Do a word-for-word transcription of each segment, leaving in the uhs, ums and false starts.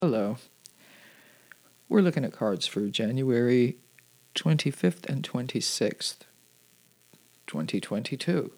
Hello. We're looking at cards for January twenty-fifth and twenty-sixth, twenty twenty-two.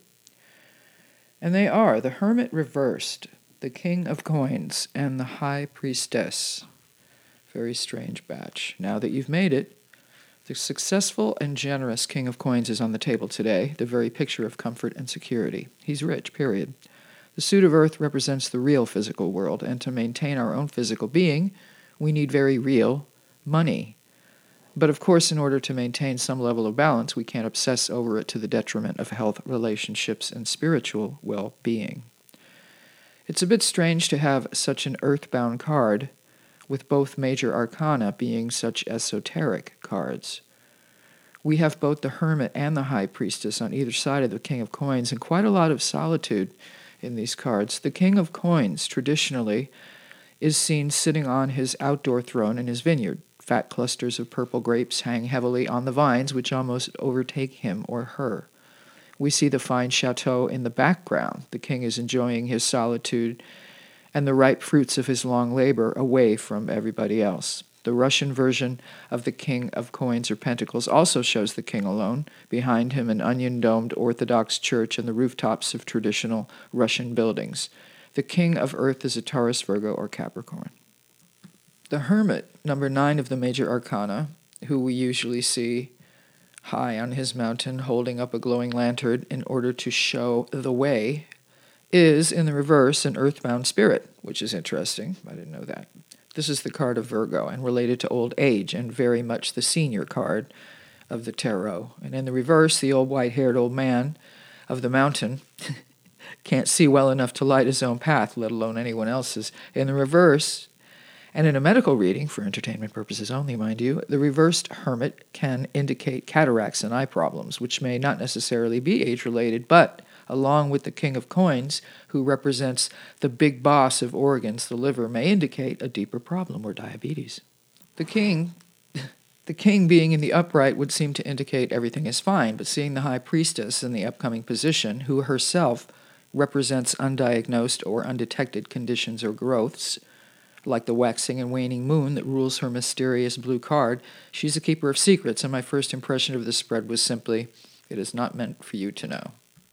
And they are the Hermit reversed, the King of Coins, and the High Priestess. Very strange batch. Now that you've made it, the successful and generous King of Coins is on the table today, the very picture of comfort and security. He's rich, period. The suit of earth represents the real physical world, and to maintain our own physical being, we need very real money. But of course, in order to maintain some level of balance, we can't obsess over it to the detriment of health, relationships, and spiritual well-being. It's a bit strange to have such an earthbound card, with both major arcana being such esoteric cards. We have both the Hermit and the High Priestess on either side of the King of Coins, and quite a lot of solitude in these cards. The King of Coins, traditionally, is seen sitting on his outdoor throne in his vineyard. Fat clusters of purple grapes hang heavily on the vines, which almost overtake him or her. We see the fine chateau in the background. The king is enjoying his solitude and the ripe fruits of his long labor away from everybody else. The Russian version of the King of Coins or Pentacles also shows the king alone, behind him an onion-domed Orthodox church and the rooftops of traditional Russian buildings. The King of Earth is a Taurus, Virgo, or Capricorn. The Hermit, number nine of the major arcana, who we usually see high on his mountain holding up a glowing lantern in order to show the way, is, in the reverse, an earthbound spirit, which is interesting. I didn't know that. This is the card of Virgo and related to old age and very much the senior card of the tarot. And in the reverse, the old white-haired old man of the mountain can't see well enough to light his own path, let alone anyone else's. In the reverse, and in a medical reading, for entertainment purposes only, mind you, the reversed hermit can indicate cataracts and eye problems, which may not necessarily be age-related, but along with the King of Coins, who represents the big boss of organs, the liver, may indicate a deeper problem or diabetes. The king, the king being in the upright would seem to indicate everything is fine, but seeing the High Priestess in the upcoming position, who herself represents undiagnosed or undetected conditions or growths, like the waxing and waning moon that rules her mysterious blue card, she's a keeper of secrets, and my first impression of this spread was simply, it is not meant for you to know.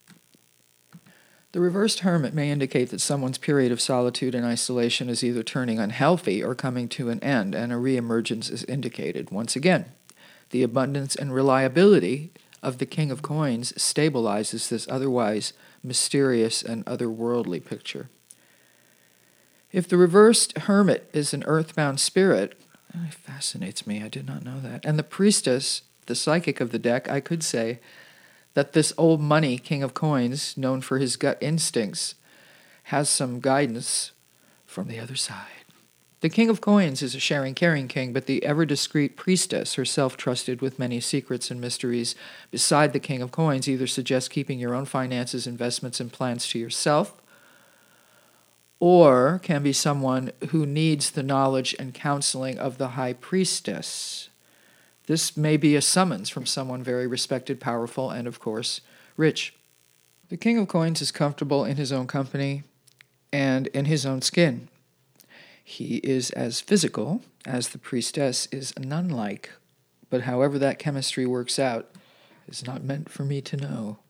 The reversed hermit may indicate that someone's period of solitude and isolation is either turning unhealthy or coming to an end, and a reemergence is indicated. Once again, the abundance and reliability of the King of Coins stabilizes this otherwise mysterious and otherworldly picture. If the reversed hermit is an earthbound spirit, it fascinates me, I did not know that, and the priestess, the psychic of the deck, I could say that this old money King of Coins, known for his gut instincts, has some guidance from the other side. The King of Coins is a sharing, caring king, but the ever-discreet priestess, herself trusted with many secrets and mysteries beside the King of Coins, either suggests keeping your own finances, investments, and plans to yourself, or can be someone who needs the knowledge and counseling of the High Priestess. This may be a summons from someone very respected, powerful, and, of course, rich. The King of Coins is comfortable in his own company and in his own skin. He is as physical as the priestess is nun-like, but however that chemistry works out is not meant for me to know.